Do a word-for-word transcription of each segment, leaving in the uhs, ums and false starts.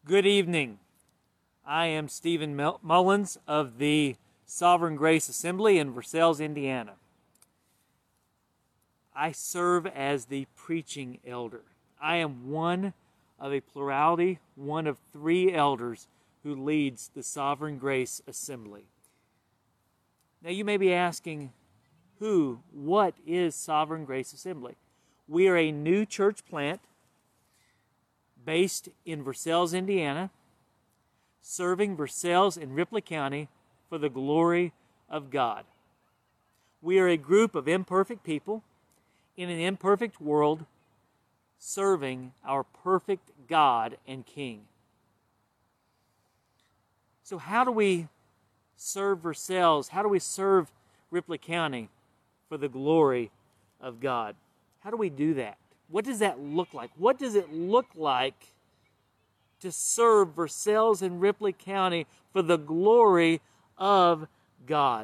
Good evening. I am Stephen Mullins of the Sovereign Grace Assembly in Versailles, Indiana. I serve as the preaching elder. I am one of a plurality, one of three elders who leads the Sovereign Grace Assembly. Now you may be asking, who, what is Sovereign Grace Assembly? We are a new church plant based in Versailles, Indiana, serving Versailles and Ripley County for the glory of God. We are a group of imperfect people in an imperfect world serving our perfect God and King. So how do we serve Versailles? How do we serve Ripley County for the glory of God? How do we do that? What does that look like? What does it look like to serve Versailles and Ripley County for the glory of God?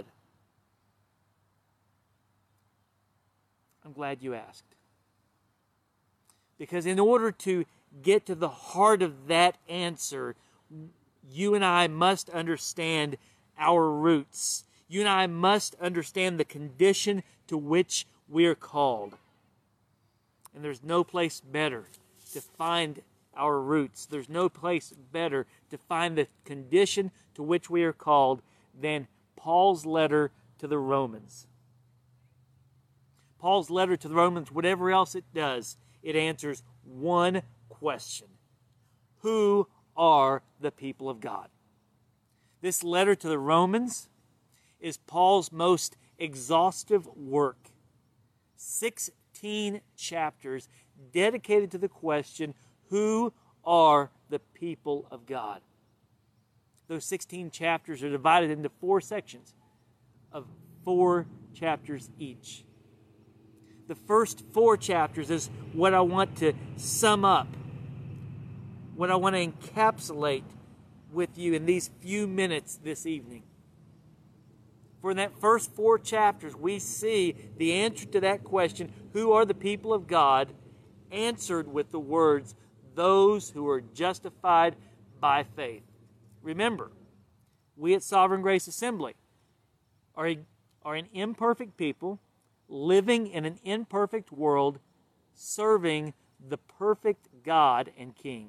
I'm glad you asked. Because in order to get to the heart of that answer, you and I must understand our roots. You and I must understand the condition to which we are called. And there's no place better to find our roots. There's no place better to find the condition to which we are called than Paul's letter to the Romans. Paul's letter to the Romans, whatever else it does, it answers one question. Who are the people of God? This letter to the Romans is Paul's most exhaustive work. Sixteen chapters dedicated to the question, who are the people of God? Those sixteen chapters are divided into four sections of four chapters each. The first four chapters is what I want to sum up, what I want to encapsulate with you in these few minutes this evening. For in that first four chapters, we see the answer to that question, who are the people of God, answered with the words, those who are justified by faith. Remember, we at Sovereign Grace Assembly are, a, are an imperfect people living in an imperfect world, serving the perfect God and King.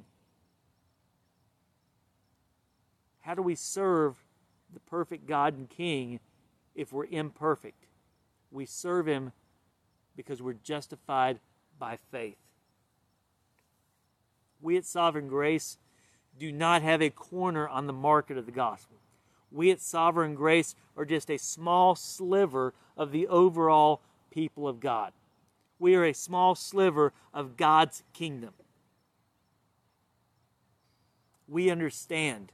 How do we serve the perfect God and King if we're imperfect? We serve Him because we're justified by faith. We at Sovereign Grace do not have a corner on the market of the gospel. We at Sovereign Grace are just a small sliver of the overall people of God. We are a small sliver of God's kingdom. We understand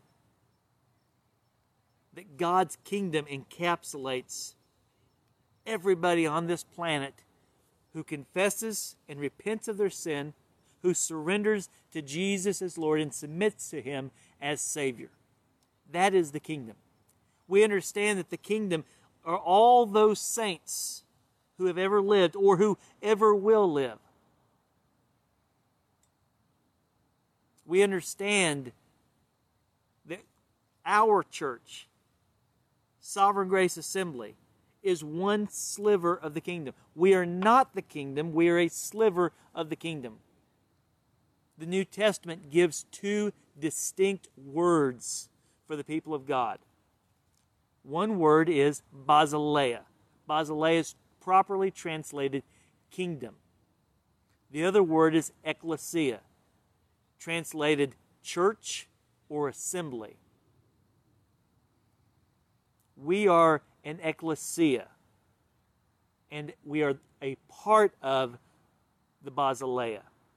that God's kingdom encapsulates everybody on this planet who confesses and repents of their sin, who surrenders to Jesus as Lord and submits to Him as Savior. That is the kingdom. We understand that the kingdom are all those saints who have ever lived or who ever will live. We understand that our church, Sovereign Grace Assembly, is one sliver of the kingdom. We are not the kingdom, we are a sliver of the kingdom. The New Testament gives two distinct words for the people of God. One word is basileia. Basileia is properly translated kingdom. The other word is ecclesia, translated church or assembly. We are an ecclesia, and we are a part of the basileia.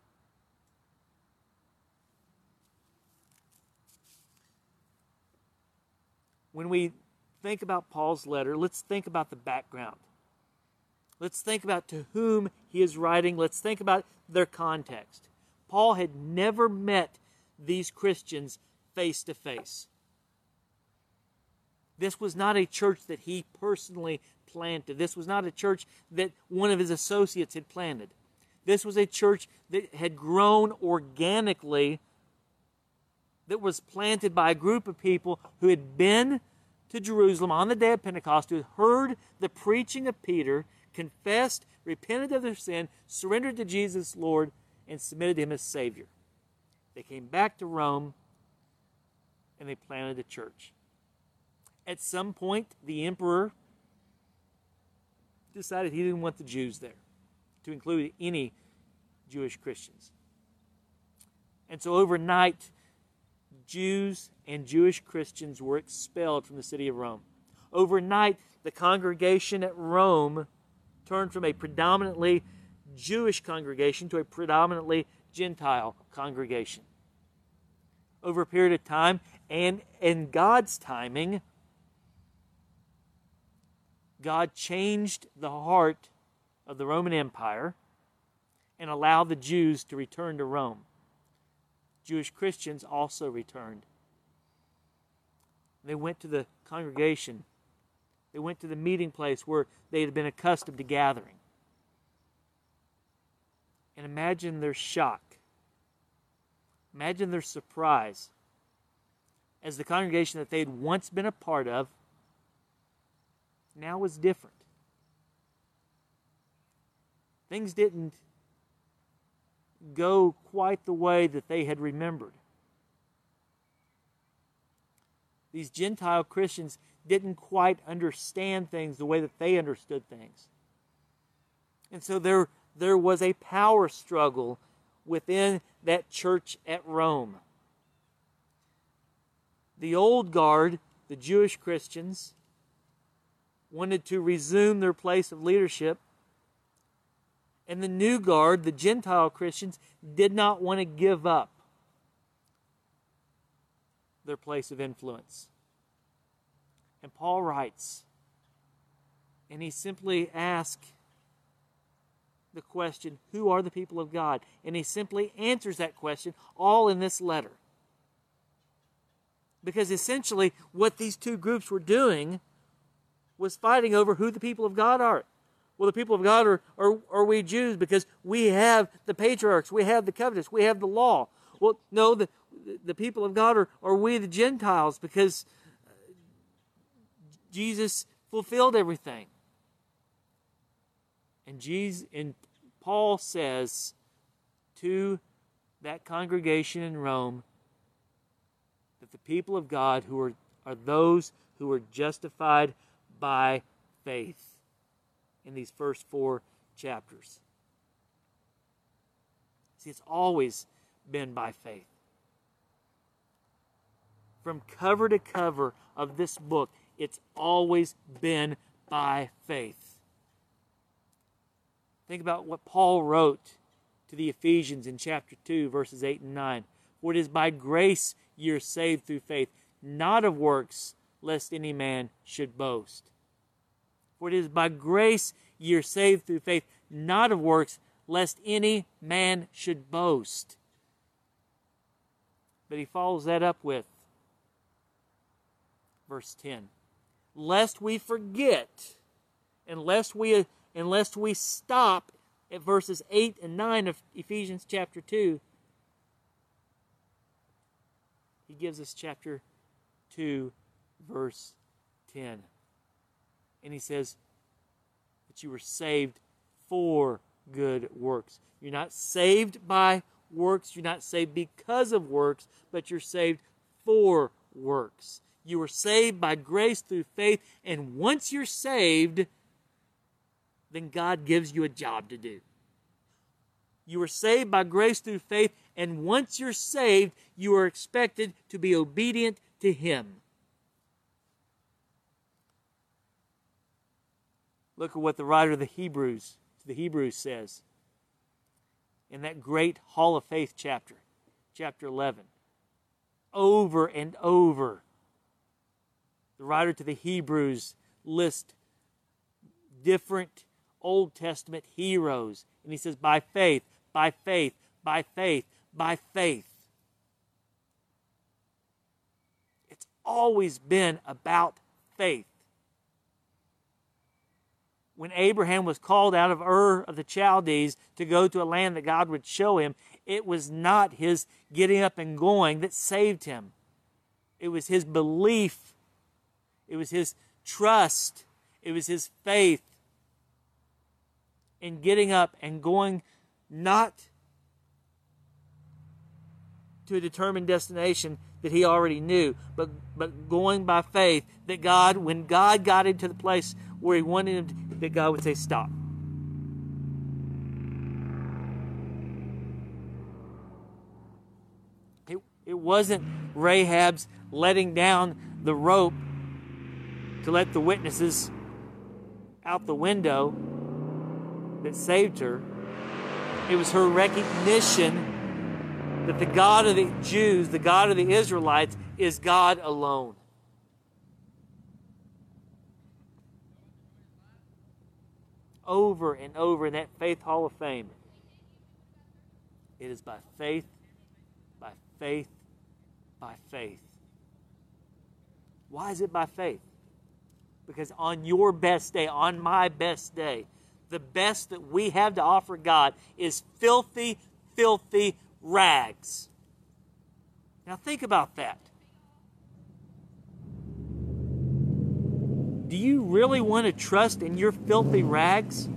When we think about Paul's letter, let's think about the background. Let's think about to whom he is writing. Let's think about their context. Paul had never met these Christians face to face. This was not a church that he personally planted. This was not a church that one of his associates had planted. This was a church that had grown organically that was planted by a group of people who had been to Jerusalem on the day of Pentecost, who had heard the preaching of Peter, confessed, repented of their sin, surrendered to Jesus Lord, and submitted to him as Savior. They came back to Rome, and they planted a church. At some point, the emperor decided he didn't want the Jews there, to include any Jewish Christians. And so overnight, Jews and Jewish Christians were expelled from the city of Rome. Overnight, the congregation at Rome turned from a predominantly Jewish congregation to a predominantly Gentile congregation. Over a period of time, and in God's timing, God changed the heart of the Roman Empire and allowed the Jews to return to Rome. Jewish Christians also returned. They went to the congregation. They went to the meeting place where they had been accustomed to gathering. And imagine their shock. Imagine their surprise as the congregation that they had once been a part of now was different. Things didn't go quite the way that they had remembered. These Gentile Christians didn't quite understand things the way that they understood things. And so there, there was a power struggle within that church at Rome. The old guard, the Jewish Christians, wanted to resume their place of leadership. And the new guard, the Gentile Christians, did not want to give up their place of influence. And Paul writes, and he simply asks the question, who are the people of God? And he simply answers that question all in this letter. Because essentially what these two groups were doing was fighting over who the people of God are. Well, the people of God are, are, are we Jews because we have the patriarchs, we have the covenants, we have the law. Well, no, the, the people of God are, are we the Gentiles because Jesus fulfilled everything. And Jesus, and Paul says to that congregation in Rome that the people of God who are, are those who are justified by faith. In these first four chapters. See, it's always been by faith. From cover to cover of this book, it's always been by faith. Think about what Paul wrote to the Ephesians in chapter two, verses eight and nine. For it is by grace ye are saved through faith, not of works, lest any man should boast. For it is by grace ye are saved through faith, not of works, lest any man should boast. But he follows that up with verse ten. Lest we forget, unless we, unless we stop at verses eight and nine of Ephesians chapter two, he gives us chapter two, verse ten. And he says that you were saved for good works. You're not saved by works. You're not saved because of works, but you're saved for works. You were saved by grace through faith, and once you're saved, then God gives you a job to do. You were saved by grace through faith, and once you're saved, you are expected to be obedient to Him. Look at what the writer of the Hebrews, the Hebrews says in that great Hall of Faith chapter, chapter eleven. Over and over, the writer to the Hebrews lists different Old Testament heroes. And he says, by faith, by faith, by faith, by faith. It's always been about faith. When Abraham was called out of Ur of the Chaldees to go to a land that God would show him, It was not his getting up and going that saved him. It was his belief. It was his trust. It was his faith in getting up and going, not to a determined destination that he already knew, but, but going by faith that God, when God got into the place where he wanted him to, that God would say, stop. It, it wasn't Rahab's letting down the rope to let the witnesses out the window that saved her. It was her recognition that the God of the Jews, the God of the Israelites, is God alone. Over and over in that Faith Hall of Fame, it is by faith, by faith, by faith. Why is it by faith? Because on your best day, on my best day, the best that we have to offer God is filthy, filthy rags. Now think about that. Do you really want to trust in your filthy rags?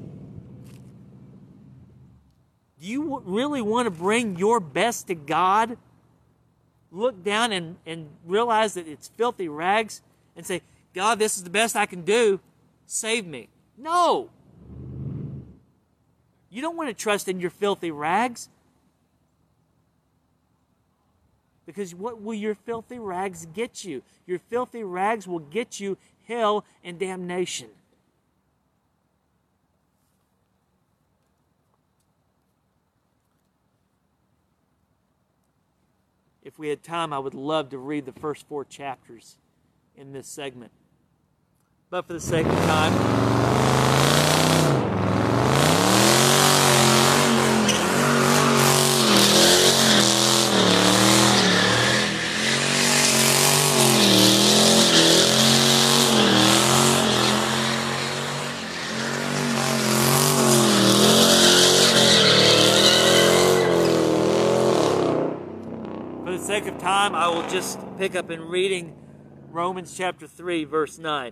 Do you really want to bring your best to God? Look down and, and realize that it's filthy rags and say, God, this is the best I can do. Save me. No. You don't want to trust in your filthy rags. Because what will your filthy rags get you? Your filthy rags will get you hell and damnation. If we had time, I would love to read the first four chapters in this segment. But for the sake of time, sake of time, I will just pick up in reading Romans chapter three, verse nine.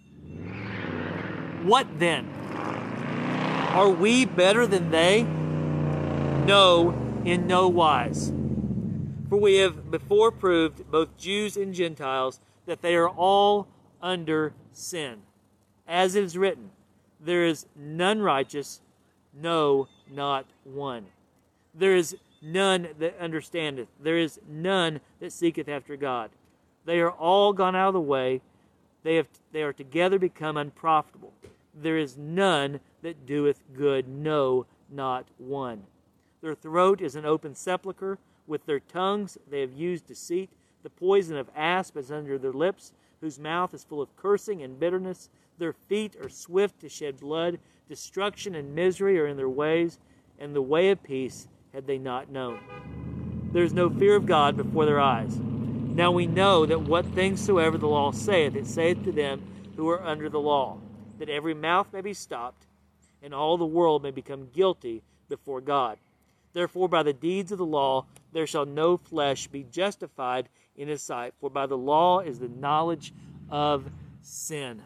What then? Are we better than they? No, in no wise. For we have before proved, both Jews and Gentiles, that they are all under sin. As it is written, there is none righteous, no, not one. There is none that understandeth. There is none that seeketh after God. They are all gone out of the way. They have they are together become unprofitable. There is none that doeth good, no, not one. Their throat is an open sepulchre. With their tongues they have used deceit. The poison of asp is under their lips, whose mouth is full of cursing and bitterness. Their feet are swift to shed blood. Destruction and misery are in their ways, and the way of peace had they not known. There is no fear of God before their eyes. Now we know that what things soever the law saith, it saith to them who are under the law, that every mouth may be stopped, and all the world may become guilty before God. Therefore by the deeds of the law there shall no flesh be justified in his sight, for by the law is the knowledge of sin.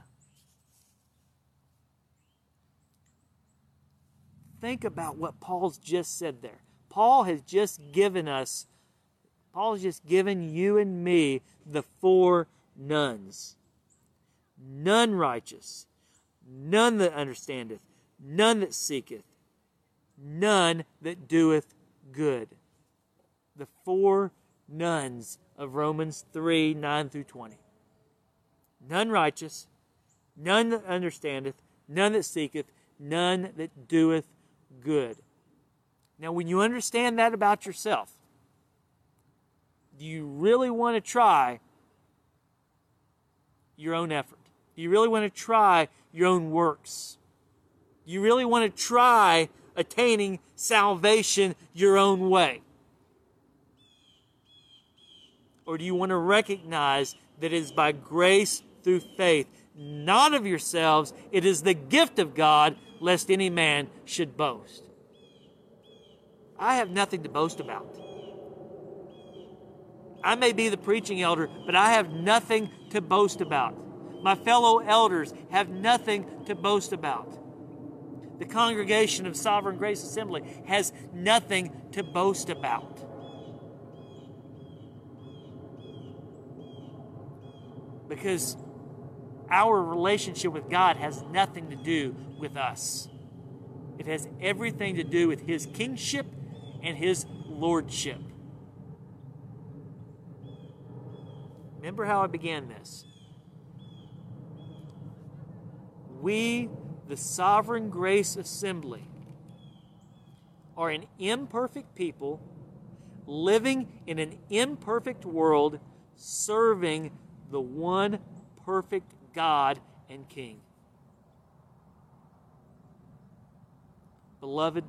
Think about what Paul's just said there. Paul has just given us, Paul has just given you and me the four nones. None righteous, none that understandeth, none that seeketh, none that doeth good. The four nones of Romans three, nine through twenty. None righteous, none that understandeth, none that seeketh, none that doeth good. Now, when you understand that about yourself, do you really want to try your own effort? Do you really want to try your own works? Do you really want to try attaining salvation your own way? Or do you want to recognize that it is by grace through faith, not of yourselves, it is the gift of God, lest any man should boast? I have nothing to boast about. I may be the preaching elder, but I have nothing to boast about. My fellow elders have nothing to boast about. The congregation of Sovereign Grace Assembly has nothing to boast about. Because our relationship with God has nothing to do with us. It has everything to do with His kingship and His lordship. Remember how I began this. We, the Sovereign Grace Assembly, are an imperfect people living in an imperfect world, serving the one perfect God and King. Beloved,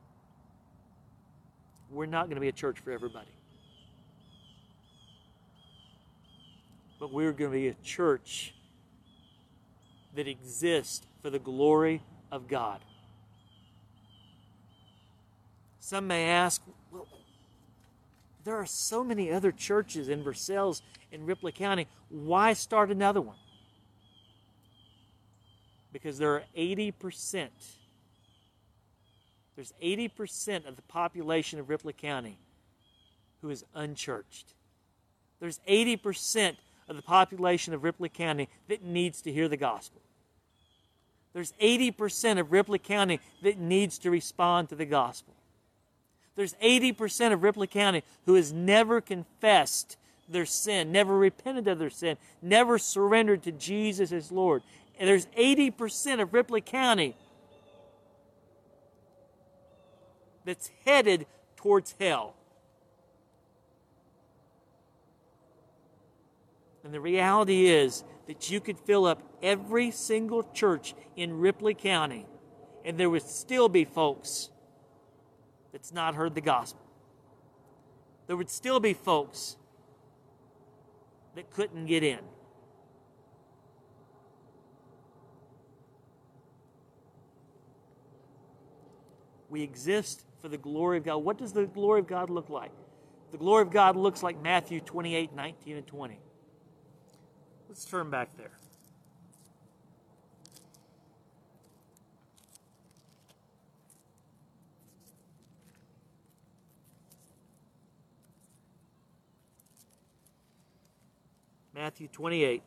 we're not going to be a church for everybody. But we're going to be a church that exists for the glory of God. Some may ask, well, there are so many other churches in Versailles in Ripley County. Why start another one? Because there are eighty percent. There's eighty percent of the population of Ripley County who is unchurched. There's eighty percent of the population of Ripley County that needs to hear the gospel. There's eighty percent of Ripley County that needs to respond to the gospel. There's eighty percent of Ripley County who has never confessed their sin, never repented of their sin, never surrendered to Jesus as Lord. And there's eighty percent of Ripley County that's headed towards hell. And the reality is that you could fill up every single church in Ripley County, and there would still be folks that's not heard the gospel. There would still be folks that couldn't get in. We exist for the glory of God. What does the glory of God look like? The glory of God looks like Matthew twenty-eight, nineteen, and twenty. Let's turn back there. Matthew twenty-eight.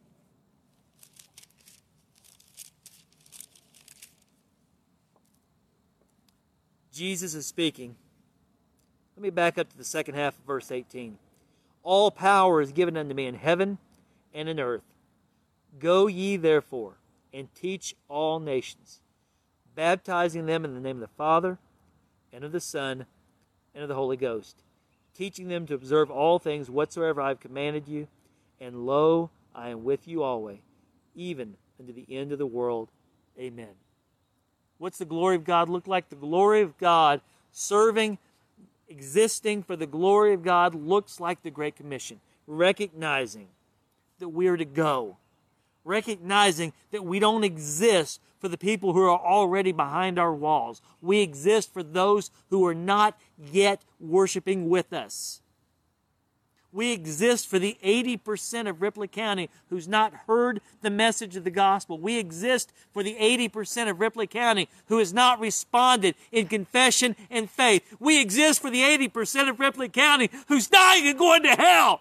Jesus is speaking. Let me back up to the second half of verse eighteen. All power is given unto me in heaven and in earth. Go ye therefore and teach all nations, baptizing them in the name of the Father and of the Son and of the Holy Ghost, teaching them to observe all things whatsoever I have commanded you. And lo, I am with you always, even unto the end of the world. Amen. What's the glory of God look like? The glory of God, serving, existing for the glory of God, looks like the Great Commission. Recognizing that we are to go. Recognizing that we don't exist for the people who are already behind our walls. We exist for those who are not yet worshiping with us. We exist for the eighty percent of Ripley County who's not heard the message of the gospel. We exist for the eighty percent of Ripley County who has not responded in confession and faith. We exist for the eighty percent of Ripley County who's dying and going to hell.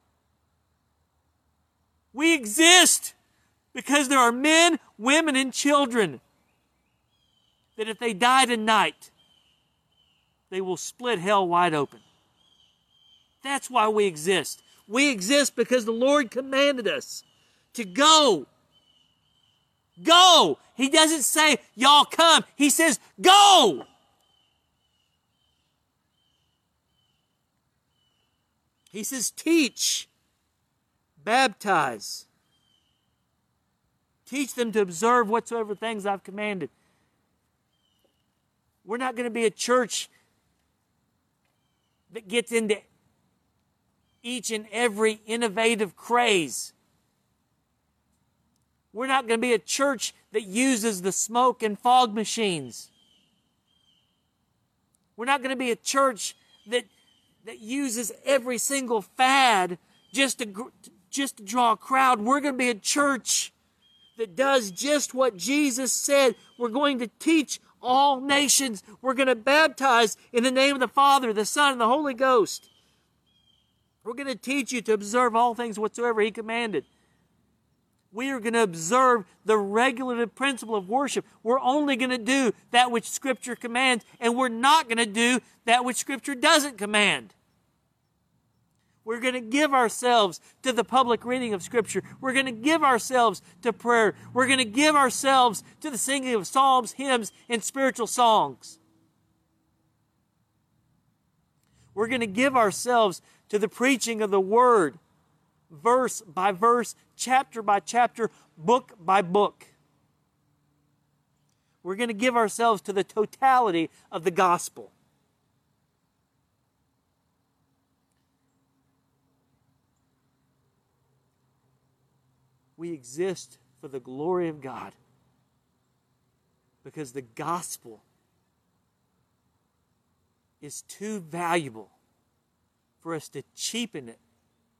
We exist because there are men, women, and children that if they die tonight, they will split hell wide open. That's why we exist. We exist because the Lord commanded us to go. Go. He doesn't say, y'all come. He says, go. He says, teach, baptize. Teach them to observe whatsoever things I've commanded. We're not going to be a church that gets into each and every innovative craze. We're not going to be a church that uses the smoke and fog machines. We're not going to be a church that, that uses every single fad just to, just to draw a crowd. We're going to be a church that does just what Jesus said. We're going to teach all nations. We're going to baptize in the name of the Father, the Son, and the Holy Ghost. We're going to teach you to observe all things whatsoever He commanded. We are going to observe the regulative principle of worship. We're only going to do that which Scripture commands, and we're not going to do that which Scripture doesn't command. We're going to give ourselves to the public reading of Scripture. We're going to give ourselves to prayer. We're going to give ourselves to the singing of psalms, hymns, and spiritual songs. We're going to give ourselves to the preaching of the Word, verse by verse, chapter by chapter, book by book. We're going to give ourselves to the totality of the gospel. We exist for the glory of God because the gospel is too valuable for us to cheapen it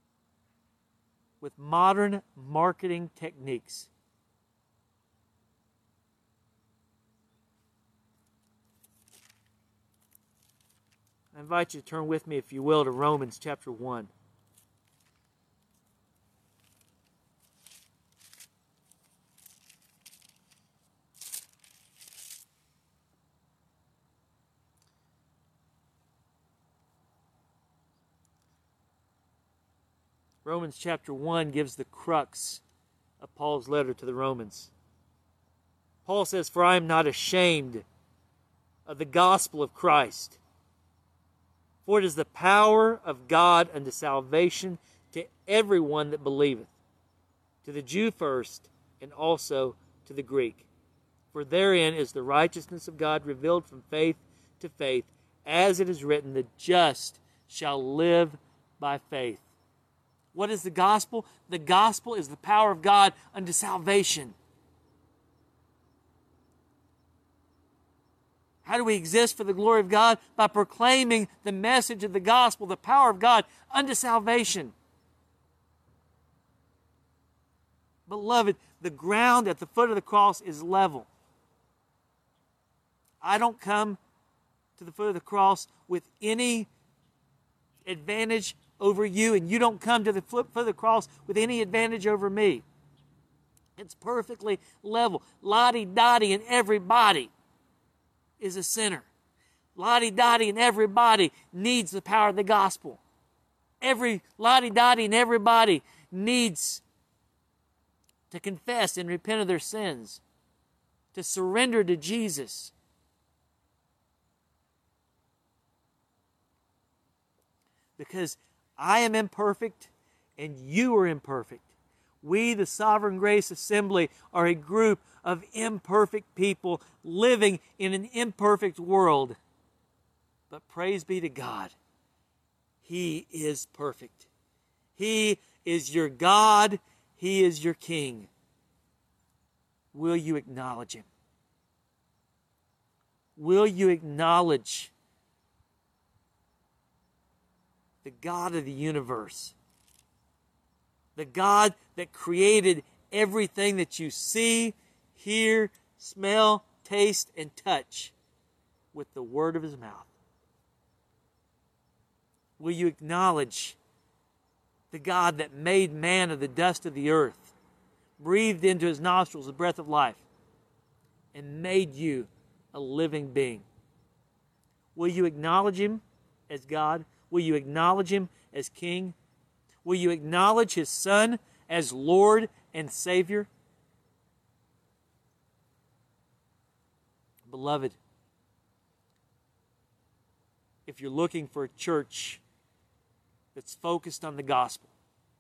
with modern marketing techniques. I invite you to turn with me, if you will, to Romans chapter one. Romans chapter one gives the crux of Paul's letter to the Romans. Paul says, "For I am not ashamed of the gospel of Christ, for it is the power of God unto salvation to everyone that believeth, to the Jew first, and also to the Greek. For therein is the righteousness of God revealed from faith to faith, as it is written, the just shall live by faith." What is the gospel? The gospel is the power of God unto salvation. How do we exist for the glory of God? By proclaiming the message of the gospel, the power of God unto salvation. Beloved, the ground at the foot of the cross is level. I don't come to the foot of the cross with any advantage over you, and you don't come to the foot of the cross with any advantage over me. It's perfectly level. Lottie-dottie and everybody is a sinner. Lottie-dottie and everybody needs the power of the gospel. Every lottie-dottie and everybody needs to confess and repent of their sins, to surrender to Jesus. Because I am imperfect and you are imperfect. We, the Sovereign Grace Assembly, are a group of imperfect people living in an imperfect world. But praise be to God, He is perfect. He is your God. He is your King. Will you acknowledge Him? Will you acknowledge the God of the universe, the God that created everything that you see, hear, smell, taste, and touch with the word of His mouth? Will you acknowledge the God that made man of the dust of the earth, breathed into his nostrils the breath of life, and made you a living being? Will you acknowledge Him as God? Will you acknowledge Him as King? Will you acknowledge His Son as Lord and Savior? Beloved, if you're looking for a church that's focused on the gospel,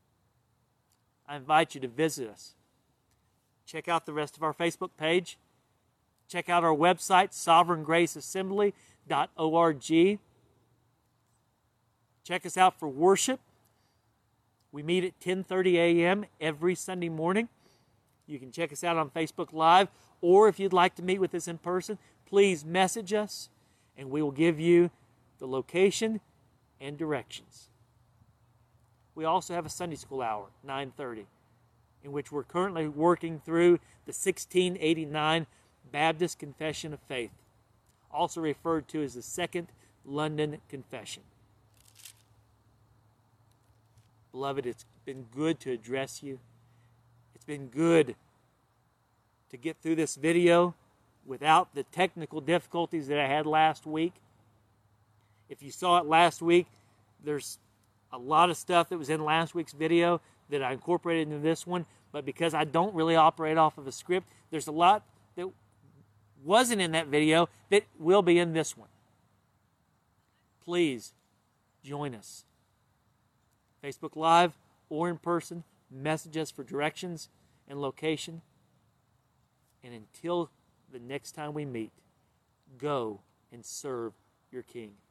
I invite you to visit us. Check out the rest of our Facebook page. Check out our website, sovereign grace assembly dot org. Check us out for worship. We meet at ten thirty a.m. every Sunday morning. You can check us out on Facebook Live, or if you'd like to meet with us in person, please message us and we will give you the location and directions. We also have a Sunday school hour, nine thirty, in which we're currently working through the sixteen eighty-nine Baptist Confession of Faith, also referred to as the Second London Confession. Beloved, it's been good to address you. It's been good to get through this video without the technical difficulties that I had last week. If you saw it last week, there's a lot of stuff that was in last week's video that I incorporated into this one, but because I don't really operate off of a script, there's a lot that wasn't in that video that will be in this one. Please join us. Facebook Live or in person, message us for directions and location. And until the next time we meet, go and serve your King.